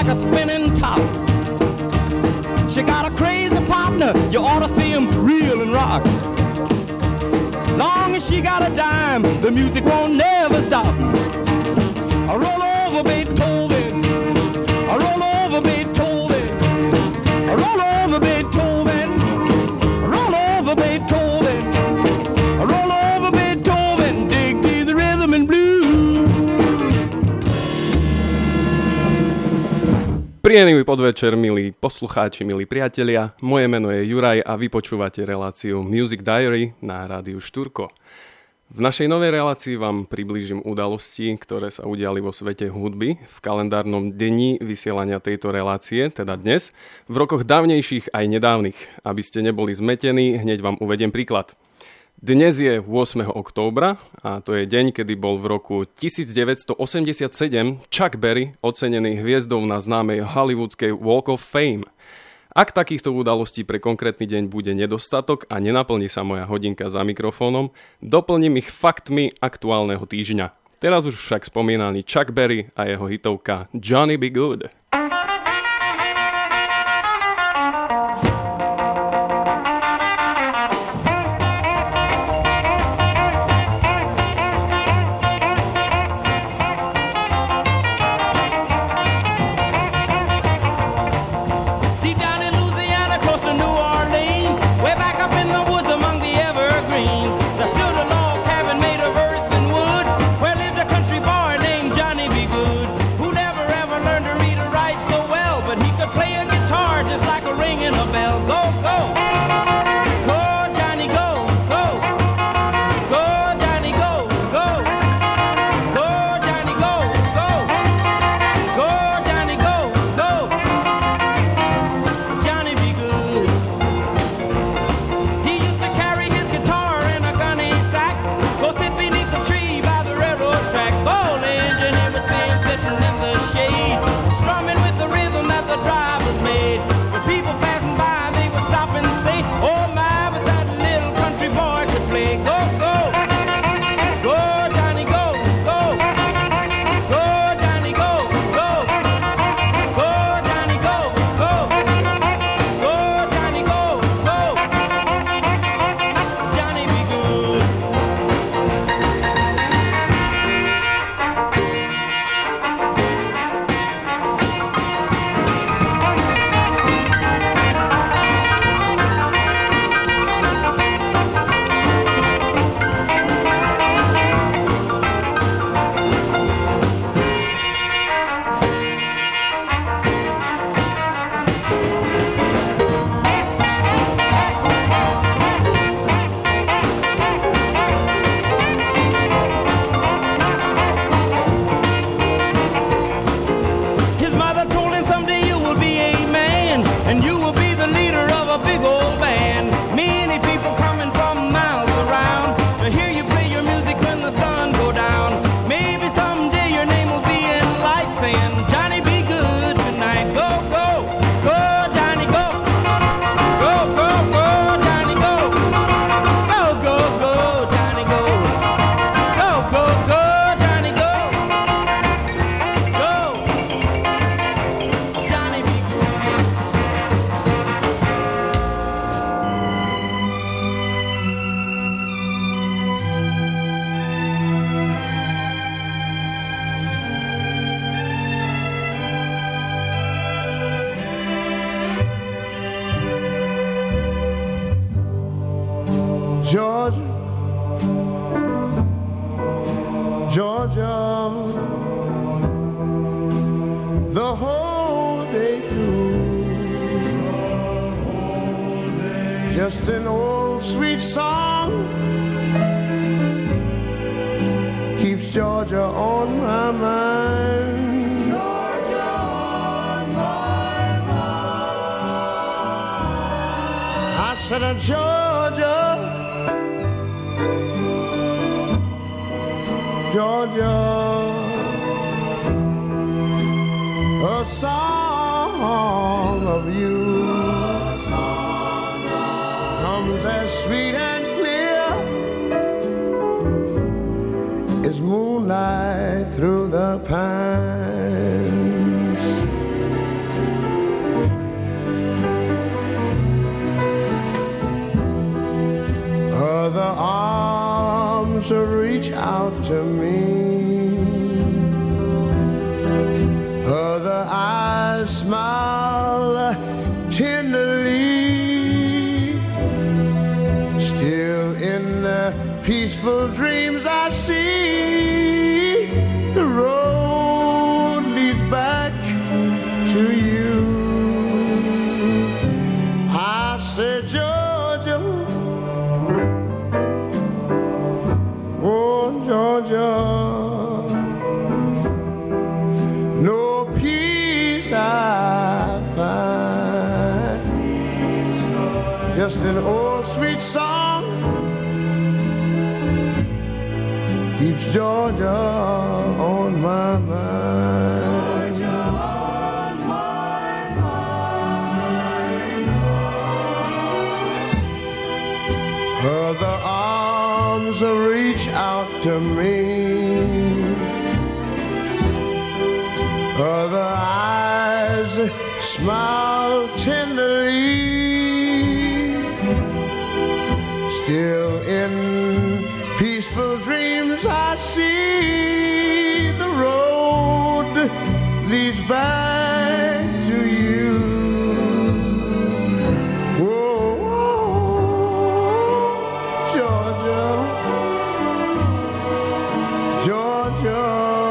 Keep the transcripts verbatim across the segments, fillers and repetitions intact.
like a spinning top. She got a crazy partner, you ought to see him reel and rock. Long as she got a dime, the music won't never stop. I roll over Beethoven, I roll over Beethoven, I roll over Beethoven, I roll over Beethoven, I roll over Beethoven, dig to the rhythm and blues. Príjemný podvečer, milí poslucháči, milí priatelia. Moje meno je Juraj a vy počúvate reláciu Music Diary na rádiu Štúrko. V našej novej relácii vám priblížim udalosti, ktoré sa udiali vo svete hudby v kalendárnom dni vysielania tejto relácie, teda dnes, v rokoch dávnejších aj nedávnych. Aby ste neboli zmetení, hneď vám uvediem príklad. Dnes je ôsmeho októbra a to je deň, kedy bol v roku devätnásťstoosemdesiatsedem Chuck Berry ocenený hviezdou na známej hollywoodskej Walk of Fame. Ak takýchto udalostí pre konkrétny deň bude nedostatok a nenaplní sa moja hodinka za mikrofónom, doplním ich faktmi aktuálneho týždňa. Teraz už však spomínaný Chuck Berry a jeho hitovka Johnny Be Good. Georgia, Georgia, the whole day through, just an old sweet song keeps Georgia on my mind. Georgia on my mind. I said, uh, Georgia, Georgia, a song of you comes as sweet and clear as moonlight through the pines. smile tenderly. Still in the peaceful dreams I see, the road leads back to you. I said, Georgia, oh Georgia, no peace I find, just an old sweet song keeps Georgia on my mind. Georgia on my mind. Other arms reach out to me, other eyes smile tenderly. Still in peaceful dreams I see, the road leads back to you. Oh, oh, Georgia, Georgia.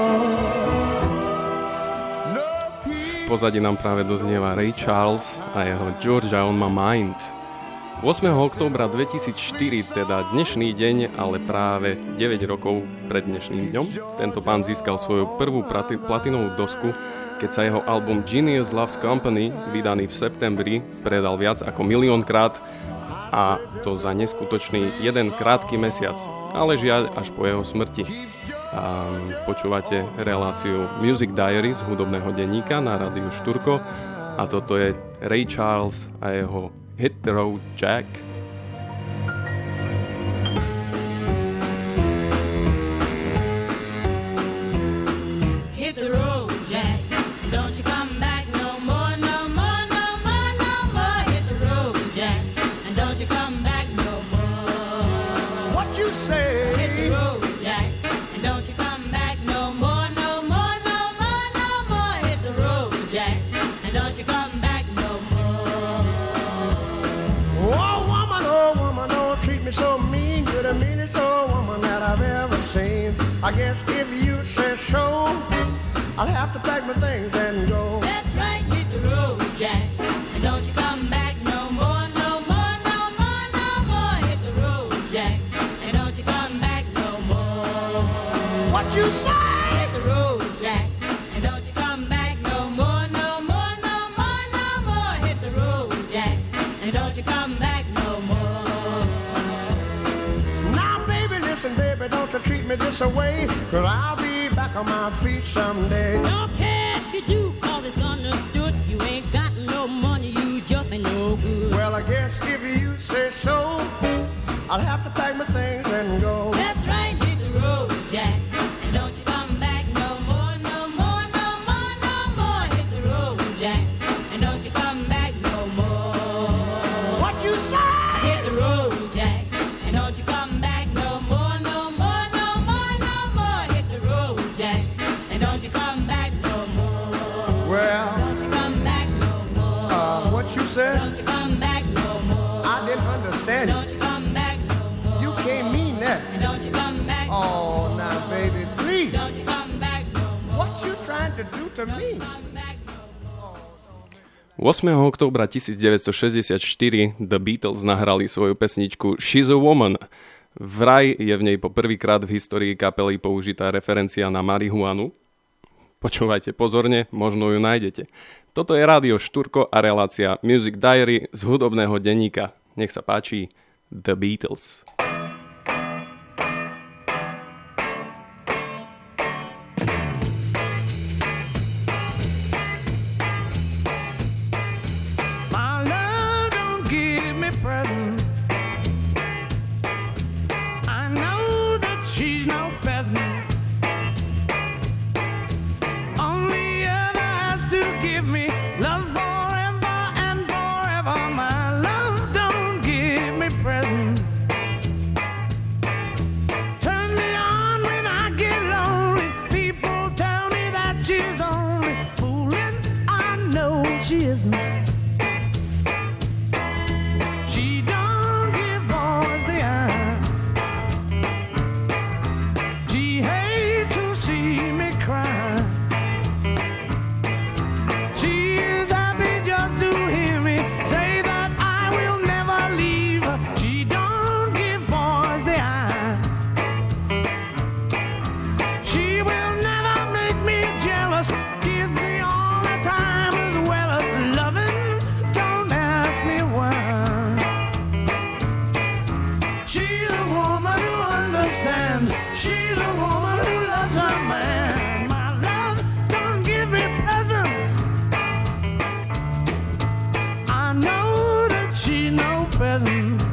V pozadí nám práve doznieva Ray Charles a jeho Georgia on my mind. ôsmeho októbra dvetisícštyri, teda dnešný deň, ale práve deväť rokov pred dnešným dňom, tento pán získal svoju prvú prati- platinovú dosku, keď sa jeho album Genius Loves Company, vydaný v septembri, predal viac ako miliónkrát, a to za neskutočný jeden krátky mesiac, ale žiaľ až po jeho smrti. A počúvate reláciu Music Diary z hudobného denníka na rádiu Šturko a toto je Ray Charles a jeho Hit the Road Jack. Hit the road, Jack. Don't you come back no more, no more, no more, no more. Hit the road, Jack. And don't you come back no more. What you say? Hit the road, Jack. And don't you come back no more, no more, no more, no more. Hit the road, Jack. And don't you come back no more. Oh woman, oh woman, don't treat me so mean. You're the meanest old woman that I've ever seen. I guess if you say so, I'll have to pack my things and go. That's right, hit the road, Jack. And don't you come back no more, no more, no more, no more. Hit the road, Jack. And don't you come back no more. What you say? Hit the road, Jack. And don't you come back no more, no more, no more, no more. Hit the road, Jack. And don't you come back no more. Now baby, listen baby, don't you treat me this away, 'cause I'll be back on my feet someday. Don't care if you do, 'cause it's understood. You ain't got no money, you just ain't no good. Well, I guess if you say so, I'll have to pack my things and go. That's right, hit the road, Jack. And don't you come back no more, no more, no more, no more. Hit the road, Jack. And don't you come back no more. What you say? Hit the road, Jack. And don't you come back no more, no more, no more, no more. Hit the road, Jack. And don't you come back no more. Well, Don't you come back no more. uh, what you said? Don't you come back no more. I didn't understand Don't it. you come back no more. You can't mean that. And don't you come back no Oh, now baby, please. Don't you come back no more. What you trying to do to me? Come back no more. ôsmeho októbra devätnásťstošesťdesiatštyri The Beatles nahrali svoju pesničku She's a Woman. Vraj je v nej po prvýkrát v histórii kapely použitá referencia na marihuanu. Počúvajte pozorne, možno ju nájdete. Toto je rádio Šturko a relácia Music Diary z hudobného denníka. Nech sa páči, The Beatles. My love don't give me presents. I know that she's no peasant. Only other has to give me love forever and forever. My love don't give me presents. know she isn't. She don't give boys the eye. She hates to see me cry. She is happy just to hear me say that I will never leave her. She don't give boys the eye. She will never make me jealous. Gives me all the time as well as loving. Don't ask me why. She's a woman who understands. She's a woman who loves her man. My love don't give me presents. I know that she's no peasant.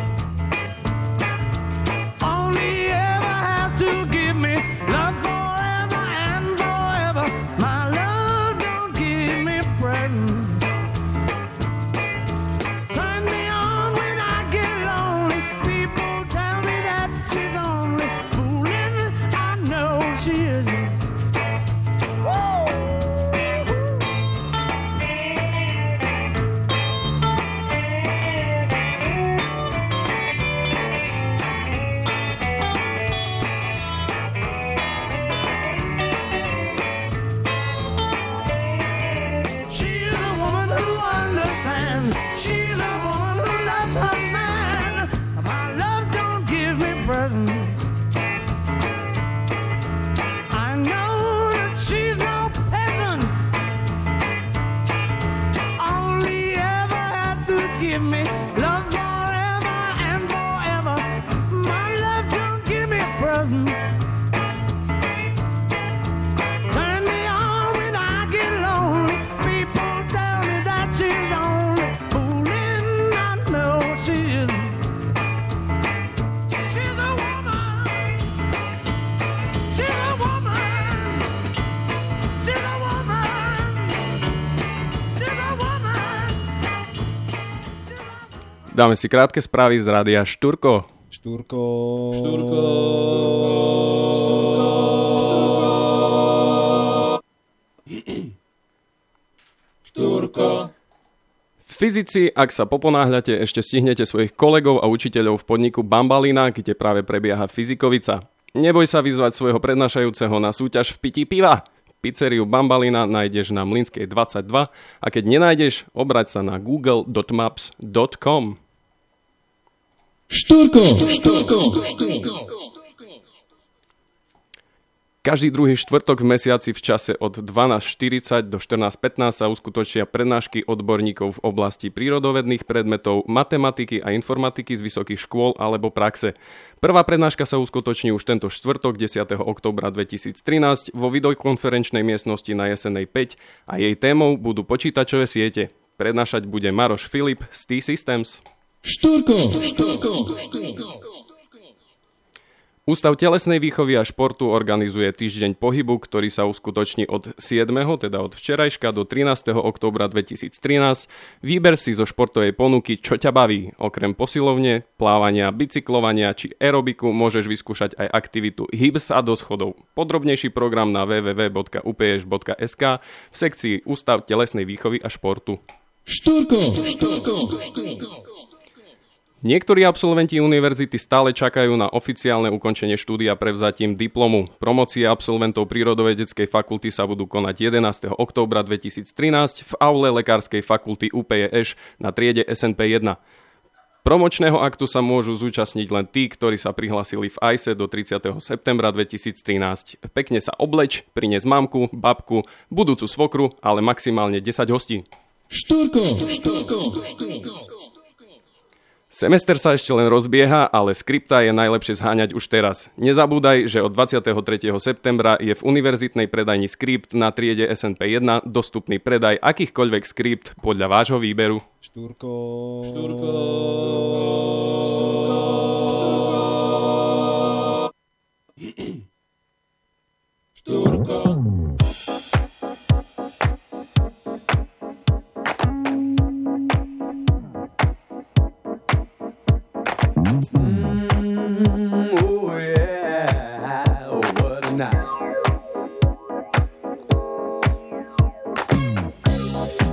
Only ever has to give me love forever and forever. My love don't give me presents. Turn me on when I get lonely. People tell me that she's only fooling. I know she isn't. Woo! She's a woman who understands. She's a woman who loves her man. My love don't give me presents. I know that she's no peasant. Only ever had to give me love forever and forever. My love don't give me presents. Turn me on when I get lonely. People tell me that she's only fooling. I know she isn't. She's a woman. She's a woman. She's a woman. She's a woman. Dáme si krátke správy z rádia Šturko. Štúrko. Štúrko. Štúrko. Fyzici, ak sa poponáhľate, ešte stihnete svojich kolegov a učiteľov v podniku Bambalina, kde práve prebieha fyzikovica. Neboj sa vyzvať svojho prednášajúceho na súťaž v pití piva. Pizzeriu Bambalina nájdeš na Mlynskej dvadsaťdva a keď nenájdeš, obrať sa na google dot maps dot com. Štúrko. Štúrko. Každý druhý štvrtok v mesiaci v čase od dvanásť štyridsať do štrnásť pätnásť sa uskutočia prednášky odborníkov v oblasti prírodovedných predmetov, matematiky a informatiky z vysokých škôl alebo praxe. Prvá prednáška sa uskutoční už tento štvrtok desiateho októbra dvetisíctrinásť vo videokonferenčnej miestnosti na Jesenej päť a jej témou budú počítačové siete. Prednášať bude Maroš Filip z T-Systems. Štúrko. Štúrko. Ústav telesnej výchovy a športu organizuje týždeň pohybu, ktorý sa uskutoční od siedmeho teda od včerajška do trinásteho októbra dvetisíctrinásť. Výber si zo športovej ponuky, čo ťa baví. Okrem posilovne, plávania, bicyklovania či aerobiku môžeš vyskúšať aj aktivitu Hybs a do schodov. Podrobnejší program na w w w bodka u p š bodka es ka v sekcii Ústav telesnej výchovy a športu. Štúrko. Štúrko. Niektorí absolventi univerzity stále čakajú na oficiálne ukončenie štúdia prevzatím diplomu. Promócie absolventov prírodovedeckej fakulty sa budú konať jedenásteho októbra dvetisíctrinásť v aule lekárskej fakulty ú pé jé eš na triede es en pé jeden. Promočného aktu sa môžu zúčastniť len tí, ktorí sa prihlásili v á í es e do tridsiateho septembra dvetisíctrinásť. Pekne sa obleč, prinies mamku, babku, budúcu svokru, ale maximálne desať hostí. Štúrko. Štúrko. Semester sa ešte len rozbieha, ale skripta je najlepšie zháňať už teraz. Nezabúdaj, že od dvadsiateho tretieho septembra je v univerzitnej predajni Skript na triede es en pé jeden dostupný predaj akýchkoľvek skript podľa vášho výberu. Štúrko. Štúrko. Štúrko. Štúrko. Mm, oh yeah, oh what a night.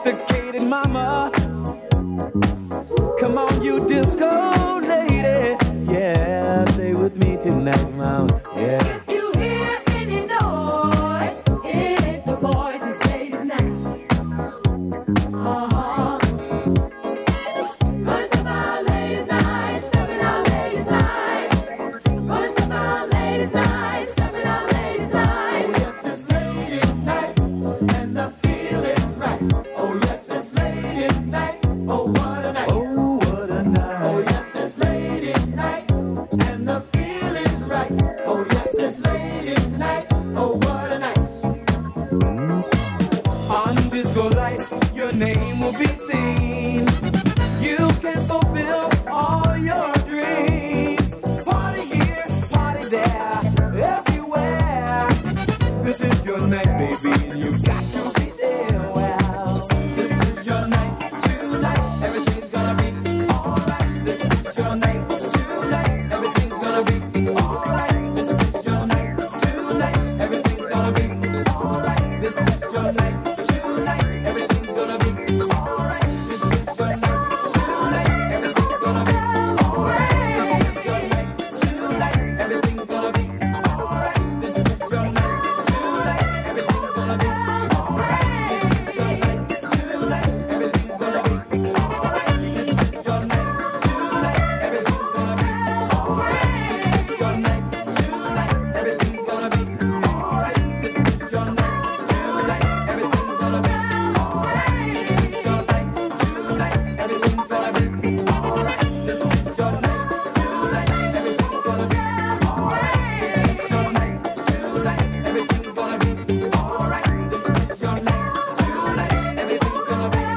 sophisticated mama. Come on, you disco lady. Yeah, stay with me tonight, mama. Yeah. If you hear any noise, it ain't the boys, it's ladies' night. Uh-huh. Gonna step out ladies' night, stepping out ladies' night. Gonna step out ladies' night, stepping out ladies' night. Oh, yes, it's ladies' night, and the feeling's right. Oh, yes, it's ladies' night. Oh, what a night. Oh, what a night. Oh, yes, it's ladies' night, and the feeling's right. Oh, yes, it's ladies' night. Oh, what a night. On disco lights, your name will be seen. You can fulfill all your dreams. Party here, party there, everywhere. This is your night, baby, and you got to be there. Well, this is your night tonight. Everything's gonna be alright. This is your night tonight. Everything's gonna be alright. This is your night tonight. Everything's gonna be alright. This is your night tonight. Everything's gonna be alright. This is your night tonight. Everything's gonna be alright. This is your night tonight. Everything's gonna be alright. This is your night tonight. Everything's gonna be alright. This is your night tonight. Everything's gonna be alright. This is your night tonight. Everything's gonna be alright. This is your night tonight. Everything's gonna be alright. This is your night tonight. Everything's gonna be alright. This is your night tonight. Everything's gonna be alright. This is your night tonight. Everything's gonna be alright. This is your night tonight. Everything's gonna be alright. This is your night tonight. Everything's gonna be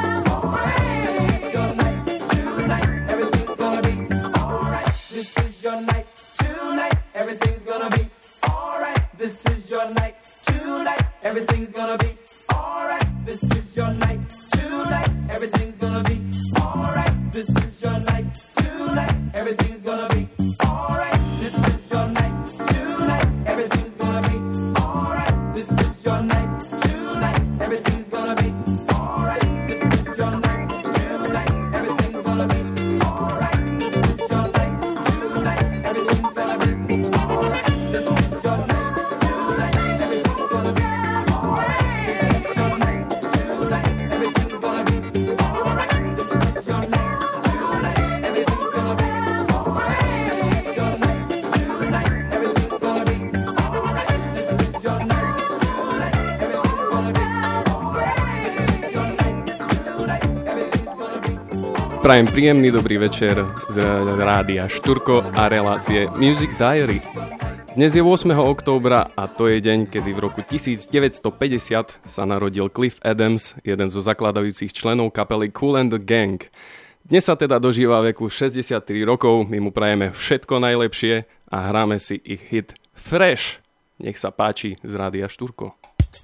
alright. This is your night tonight. Everything's gonna be alright. This is your night tonight. Everything's gonna be alright. This is your night tonight. Everything's gonna be alright. This is your night tonight. Everything's gonna be alright. This is your night tonight. Everything's gonna be alright. This is your night tonight. Everything's gonna be alright. This is your night tonight. Everything's gonna be alright. This is your night tonight. Everything's gonna be alright. This is your night tonight. Everything's gonna be alright. This is your night tonight. Everything's gonna be alright. This is your night tonight. Everything's gonna be alright. This is your night tonight. Everything's gonna be alright. This is your night tonight. Everything's gonna be alright. This is your night tonight. Everything's gonna be Prajem príjemný dobrý večer z rádia Šturko a relácie Music Diary. Dnes je ôsmeho októbra a to je deň, kedy v roku devätnásťstopäťdesiat sa narodil Cliff Adams, jeden zo zakladajúcich členov kapely Kool and the Gang. Dnes sa teda dožíva veku šesťdesiattri rokov, my mu prajeme všetko najlepšie a hráme si ich hit Fresh. Nech sa páči z rádia Šturko.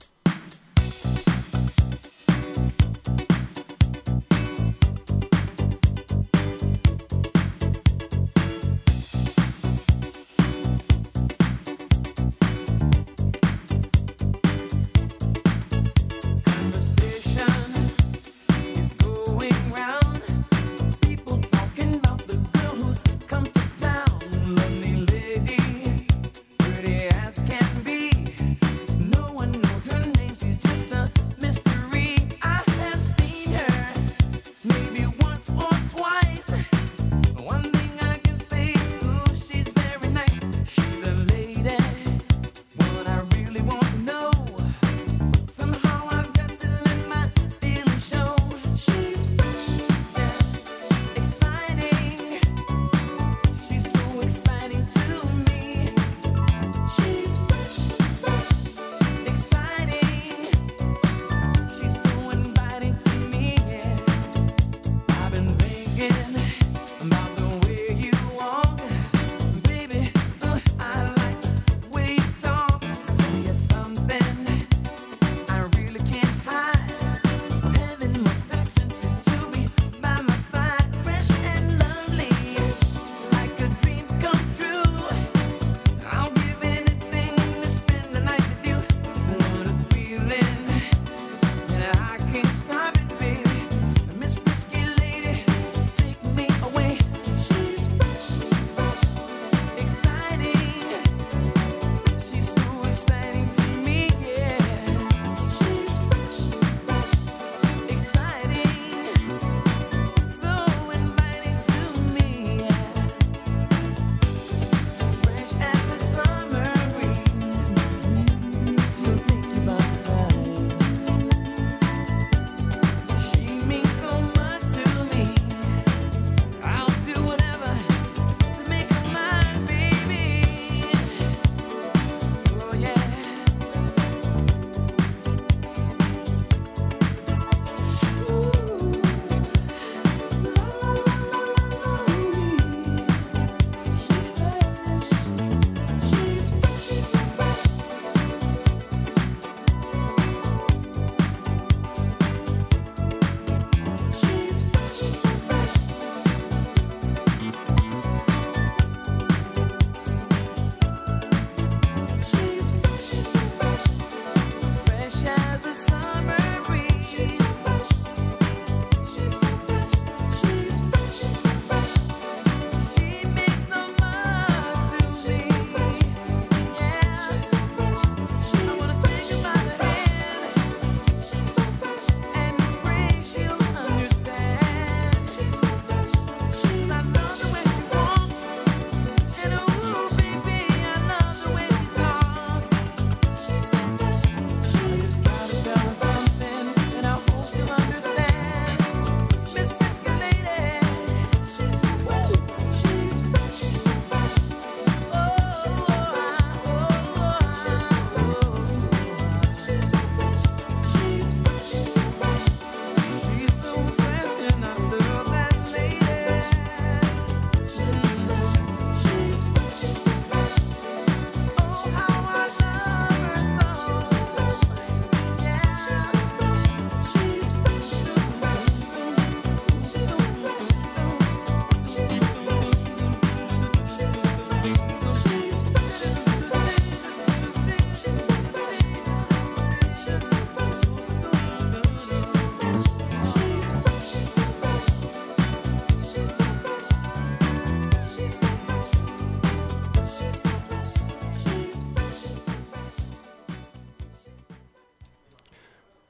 Conversation is going round. People talking about the girl who's come to town. Lovely lady, pretty as can be. No one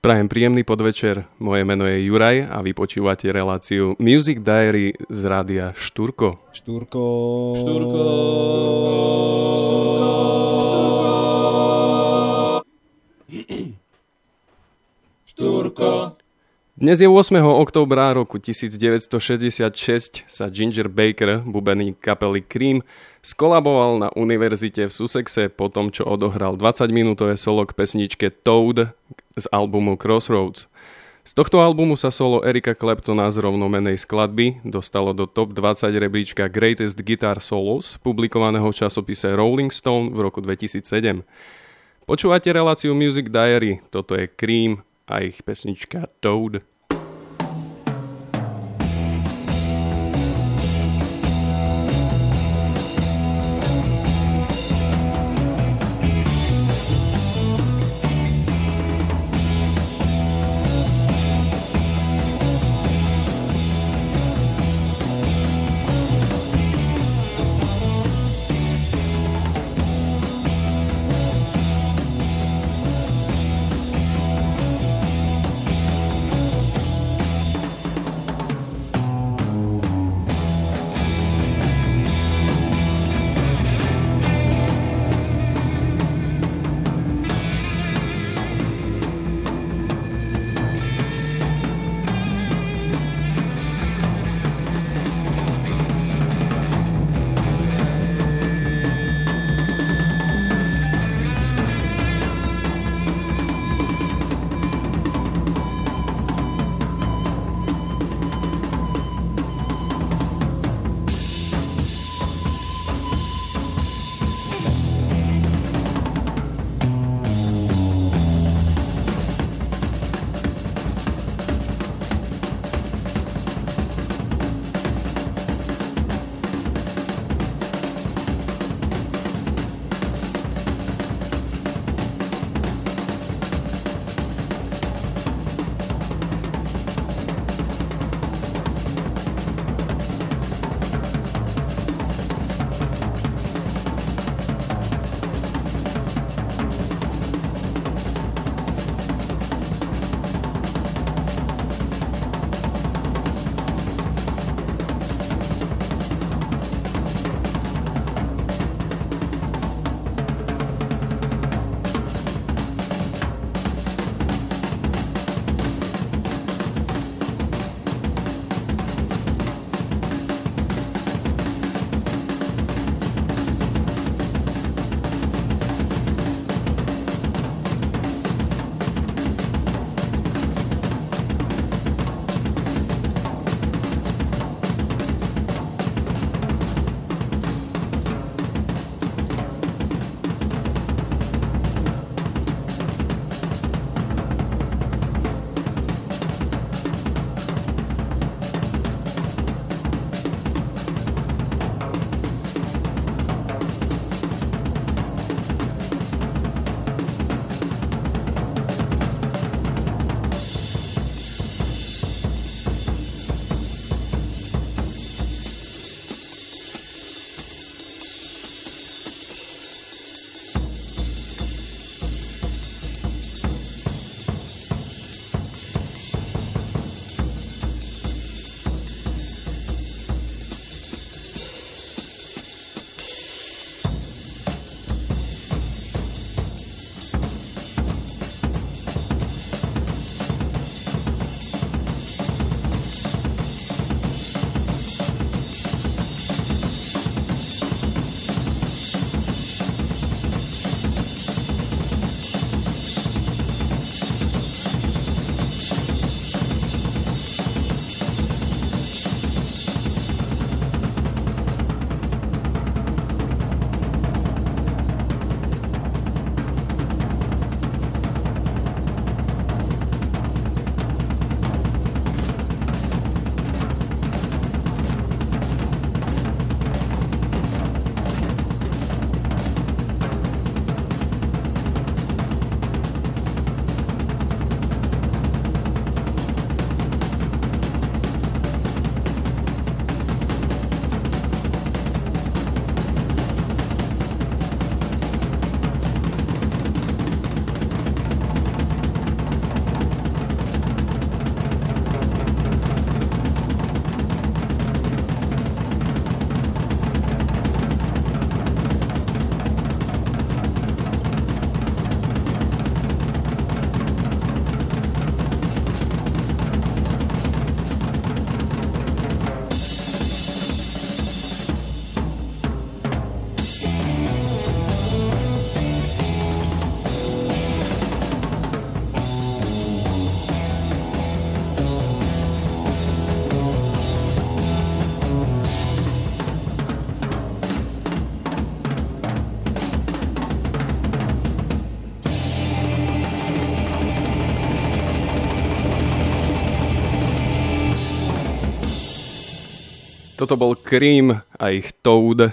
Prajem príjemný podvečer, moje meno je Juraj a vy počúvate reláciu Music Diary z rádia Štúrko. Štúrko. Štúrko. Štúrko. Štúrko. Dnes je ôsmeho októbra roku devätnásťstošesťdesiatšesť sa Ginger Baker, bubeník kapely Cream, skolaboval na univerzite v Sussexe po tom, čo odohral dvadsaťminútové solo k pesničke Toad z albumu Crossroads. Z tohto albumu sa solo Erika Claptona z rovnomenej skladby dostalo do top dvadsať rebríčka Greatest Guitar Solos, publikovaného v časopise Rolling Stone v roku dvetisícsedem. Počúvate reláciu Music Diary, toto je Cream a ich pesnička Toad. Toto bol Cream a ich Toad.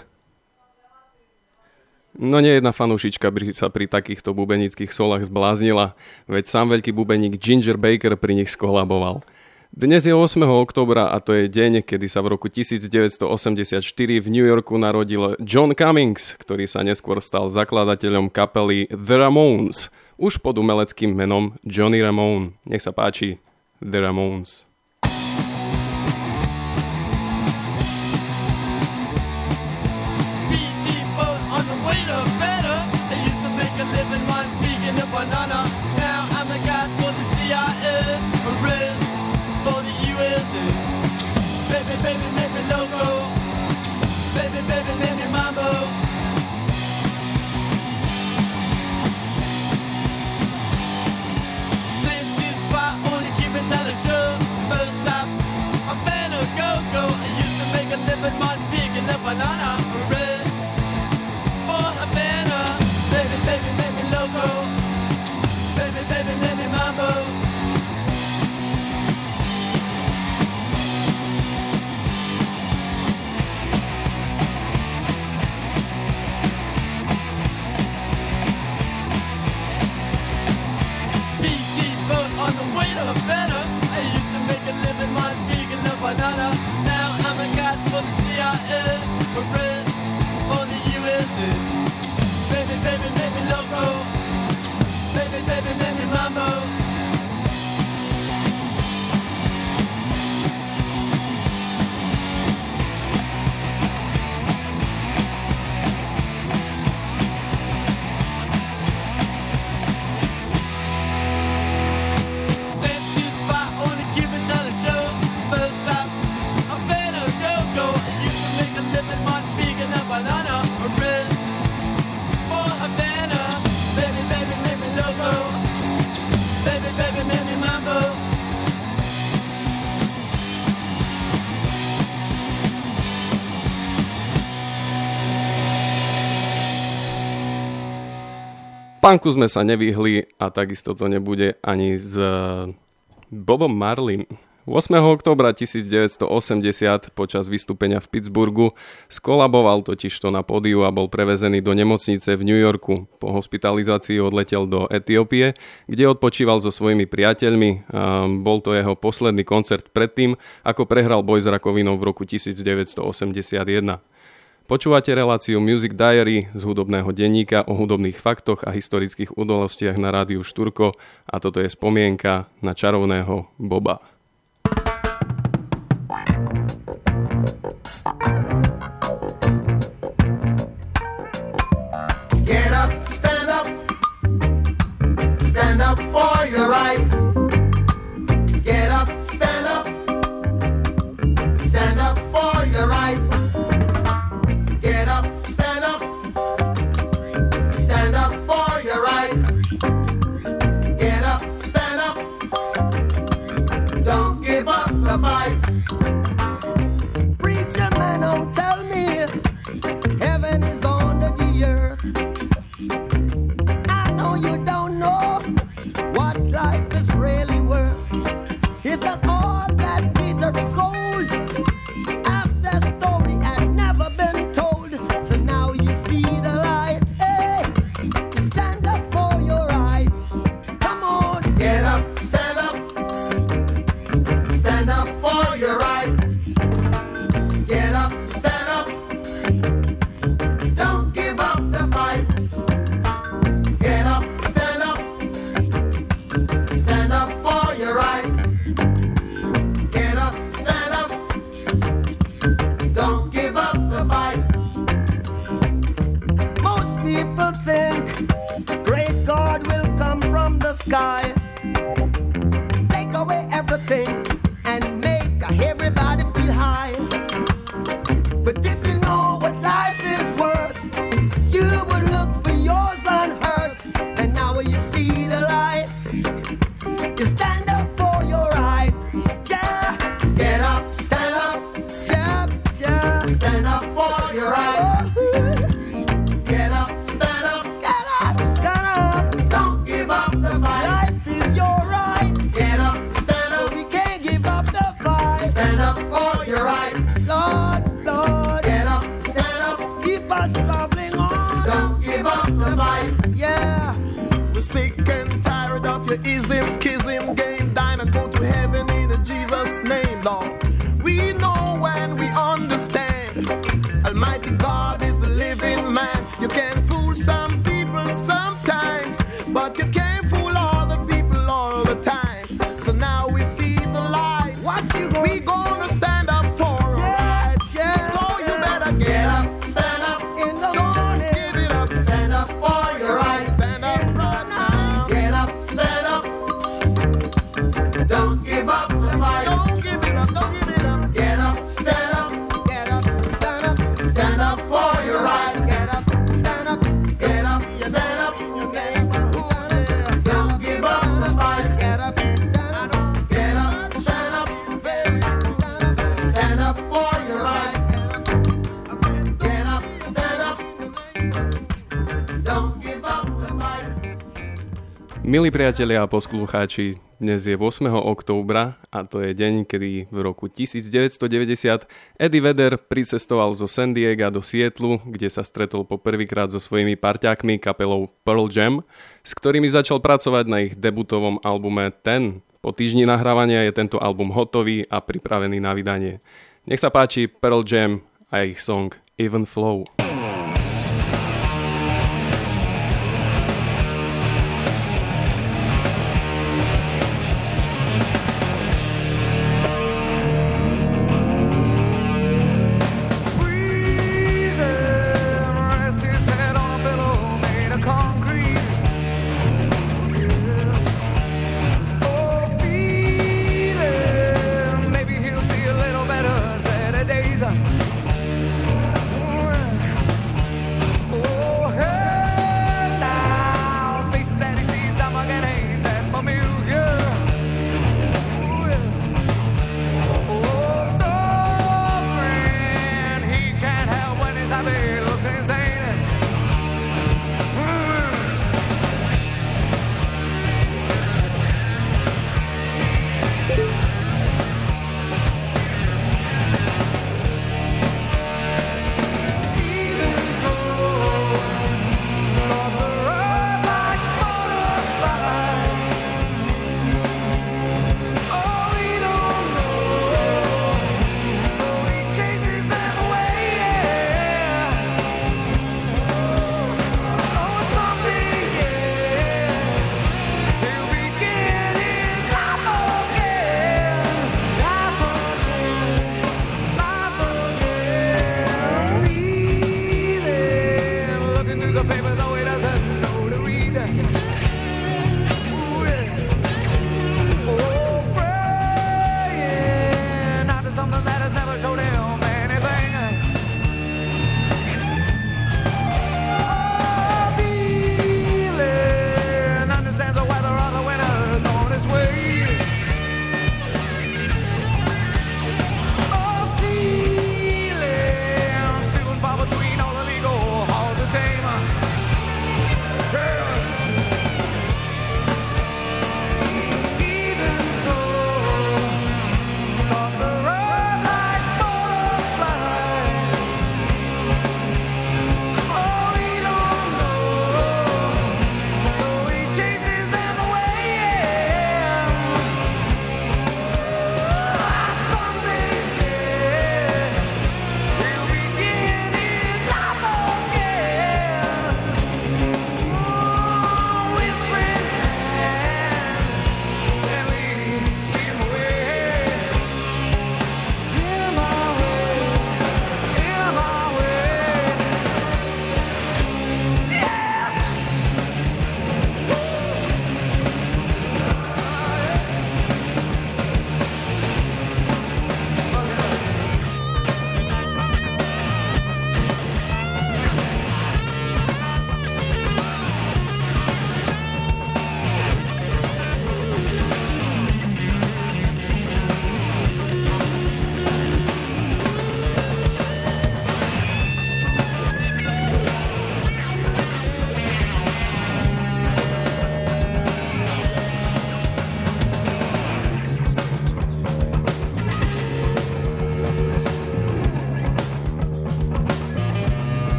No nie jedna fanúšička by sa pri takýchto bubenických solách zbláznila, veď sám veľký bubeník Ginger Baker pri nich skolaboval. Dnes je ôsmeho októbra a to je deň, kedy sa v roku devätnásťstoosemdesiatštyri v New Yorku narodil John Cummings, ktorý sa neskôr stal zakladateľom kapely The Ramones, už pod umeleckým menom Johnny Ramone. Nech sa páči, The Ramones. Punku sme sa nevyhli a takisto to nebude ani s Bobom Marleym. ôsmeho októbra devätnásťstoosemdesiat počas vystúpenia v Pittsburghu skolaboval totižto na pódiu a bol prevezený do nemocnice v New Yorku. Po hospitalizácii odletel do Etiópie, kde odpočíval so svojimi priateľmi. A bol to jeho posledný koncert predtým, ako prehral boj s rakovinou v roku devätnásťstoosemdesiatjeden. Počúvate reláciu Music Diary z hudobného denníka o hudobných faktoch a historických udalostiach na rádiu Šturko a toto je spomienka na čarovného Boba. Get up, stand up, stand up for your right. Get up, stand up, stand up for your right. Get up, stand up, stand up for your right. Get up, stand up, don't give up the fight. Preacher man, don't tell me heaven is under the earth. I know you don't know what life is really worth. Isn't all that glitter is gold? After story had never been told, so now you see the light. Hey, stand up for your right. Come on, get up, stand up, stand up for your right. Get up, stand up, don't give up the fight. Get up, stand up, stand up for your right. Get up, stand up, don't give up the fight. Most people think great God will come from the sky, take away everything and make everybody feel high. But if you know what life is worth, you would look for yours unhurt. And now you see the light, you stand up for your rights. Yeah. Get up, stand up, yeah, yeah. Stand up for your rights. Get up, stand up, get up, stand up. Don't give up the fight. Life is your right. Get up, stand up. So we can't give up the fight. Stand up for your right. Lord, just traveling on. Don't give up the fight. Yeah. We're sick and tired of your ism, schism, game, dine and go to heaven in Jesus' name, Lord. We know and we understand. Almighty God is a living man. You can fool some people sometimes, but you can't fool all the people all the time. So now we see the light. What you gonna we gonna stand up for our yeah, rights. Yeah. So you better get up, stand up in the morning. Give it up, stand up for your rights. Stand up right now. Get up, stand up. Don't give up the fight. Don't give it up, don't give it up. Get up, stand up. Get up, stand up. Stand up for your right. Get up, stand up. Get up, stand up. You can't don't give up the fight. Get up, stand up. Get up, stand up. Stand up for your right. Get up, stand up. Don't give up the fight. Milí priatelia a poslucháči, dnes je ôsmeho októbra a to je deň, kedy v roku devätnásťstodeväťdesiat Eddie Vedder pricestoval zo San Diega do Seattlu, kde sa stretol po prvýkrát so svojimi parťákmi kapelou Pearl Jam, s ktorými začal pracovať na ich debutovom albume Ten. Po týždni nahrávania je tento album hotový a pripravený na vydanie. Nech sa páči Pearl Jam a ich song Even Flow. Maybe he'll see a little better Saturdays.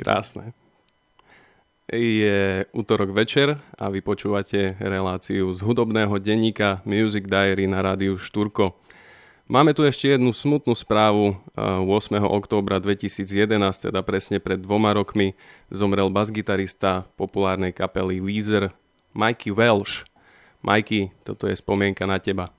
Krásne. Je útorok večer a vy počúvate reláciu z hudobného denníka Music Diary na rádiu Štúrko. Máme tu ešte jednu smutnú správu. ôsmeho októbra dvetisícjedenásť, teda presne pred dvoma rokmi, zomrel basgitarista populárnej kapely Weezer, Mikey Welsh. Mikey, toto je spomienka na teba.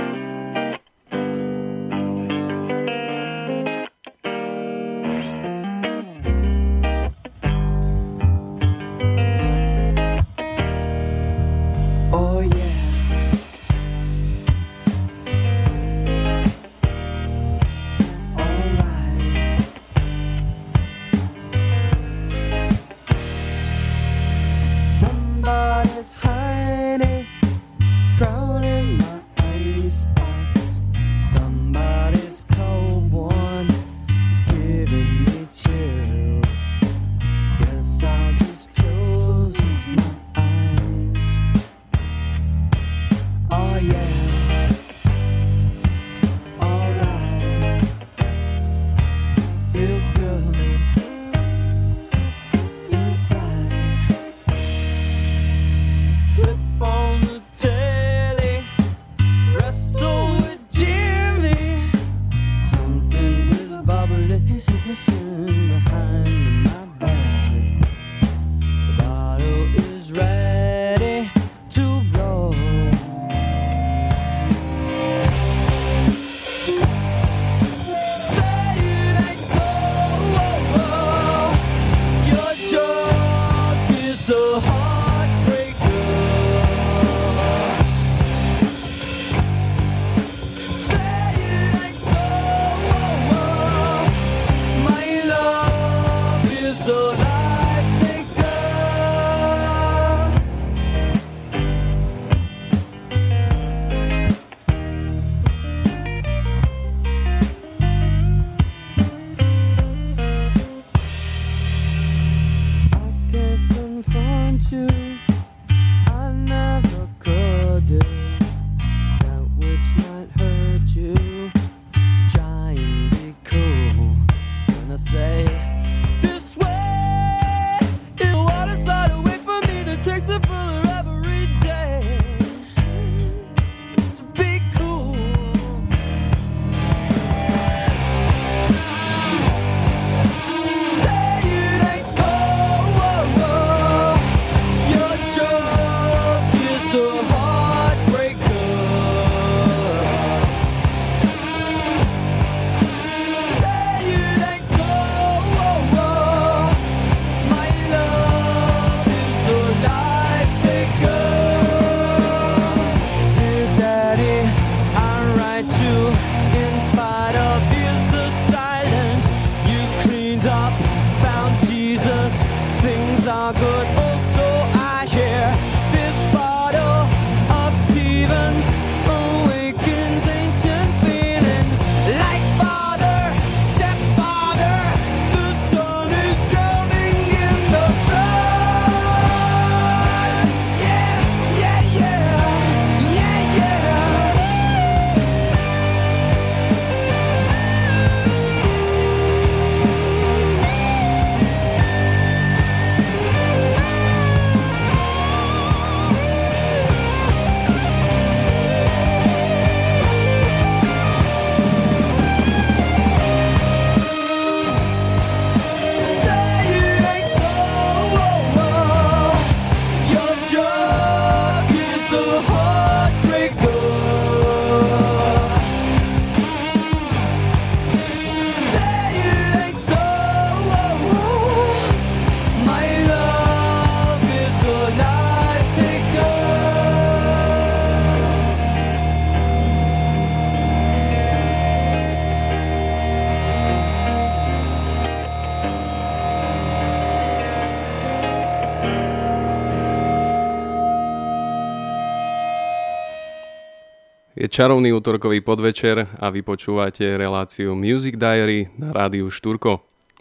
Je čarovný útorkový podvečer a vy počúvate reláciu Music Diary na rádiu Štúrko.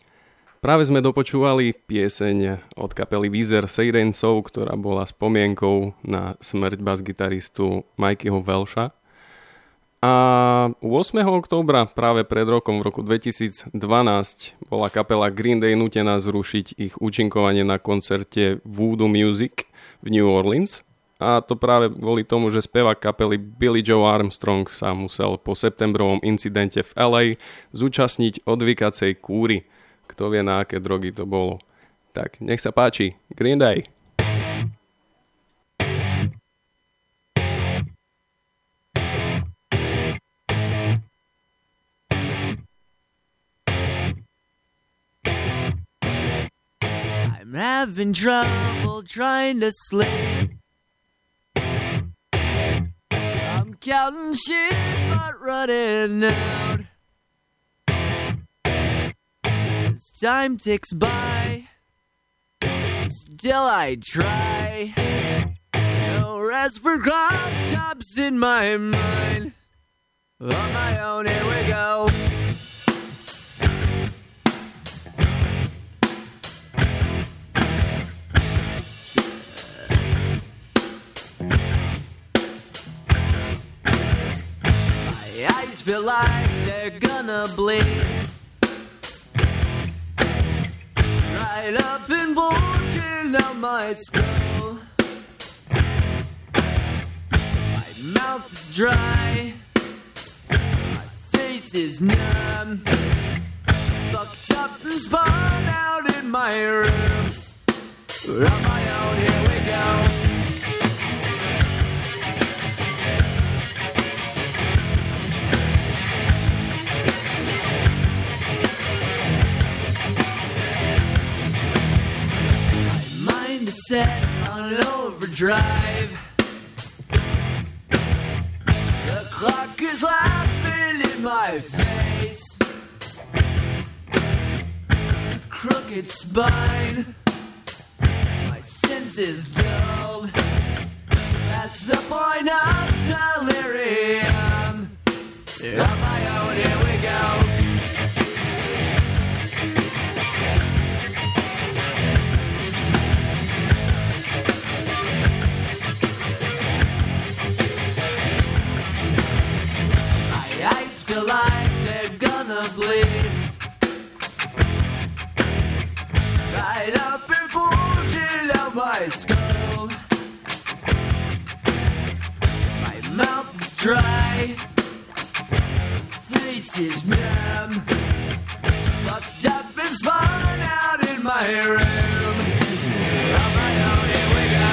Práve sme dopočúvali pieseň od kapely Weezer Say It Ain't So, ktorá bola spomienkou na smrť basgitaristu Mikeyho Welsha. A ôsmeho októbra práve pred rokom, v roku dvetisícdvanásť, bola kapela Green Day nútená zrušiť ich účinkovanie na koncerte Voodoo Music v New Orleans. A to práve kvôli tomu, že spevák kapely Billy Joe Armstrong sa musel po septembrovom incidente v el ej zúčastniť odvykacej kúry. Kto vie, na aké drogy to bolo. Tak, nech sa páči, Green Day. I'm having trouble trying to sleep. I'm counting sheep but running out. As time ticks by, still I try. No rest for cross chops in my mind. On my own, here we go. Feel like they're gonna bleed right up and bulging out my skull. My mouth is dry, my face is numb, fucked up and spun out in my room. On my own, here we go. Set on overdrive. The clock is laughing in my face. Crooked spine, my senses dulled. That's the point of delirium. On my own, here we go. Feel like they're gonna bleed right up and bulging out my skull. My mouth is dry, face is numb, fucked up and spun out in my room. On my own, here we go.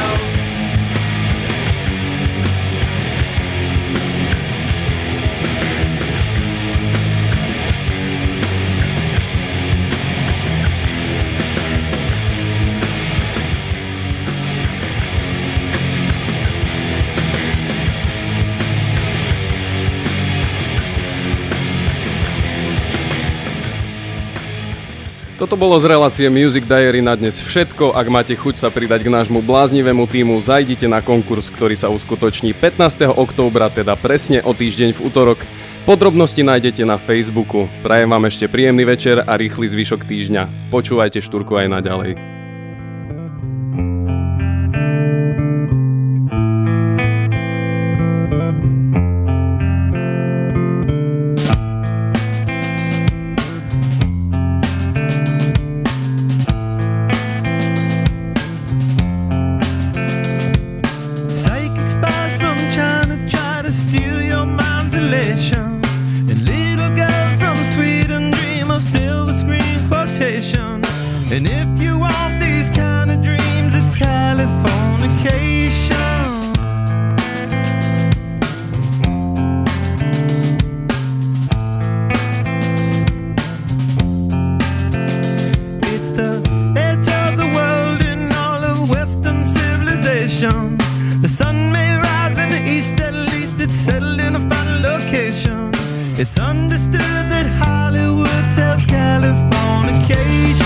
Toto bolo z relácie Music Diary na dnes všetko. Ak máte chuť sa pridať k nášmu bláznivému tímu, zajdite na konkurs, ktorý sa uskutoční pätnásteho októbra, teda presne o týždeň v utorok. Podrobnosti nájdete na Facebooku. Prajem vám ešte príjemný večer a rýchly zvyšok týždňa. Počúvajte Štúrku aj naďalej. And if you want these kind of dreams, it's Californication. It's the edge of the world in all of Western civilization. The sun may rise in the east, at least it's settled in a final location. It's understood that Hollywood sells Californication.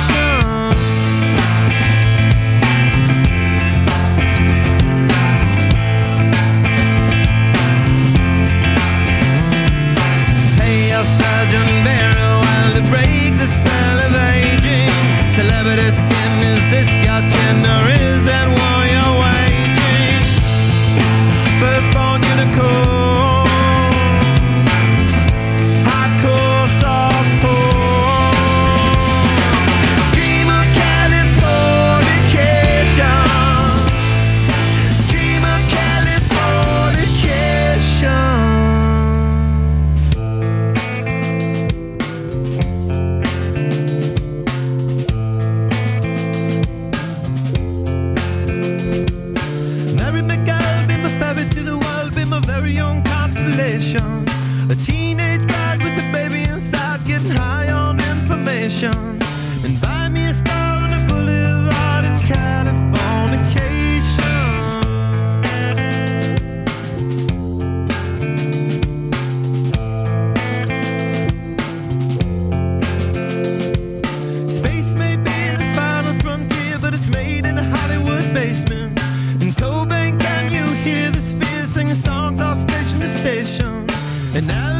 Unicorn very young constellation. A teenage bride with a baby inside, getting high on information. And buy me a star on a boulevard, it's Californication. Space may be the final frontier, but it's made in a Hollywood basement. In Cobain, can you hear the spheres singing songs off station to station? And now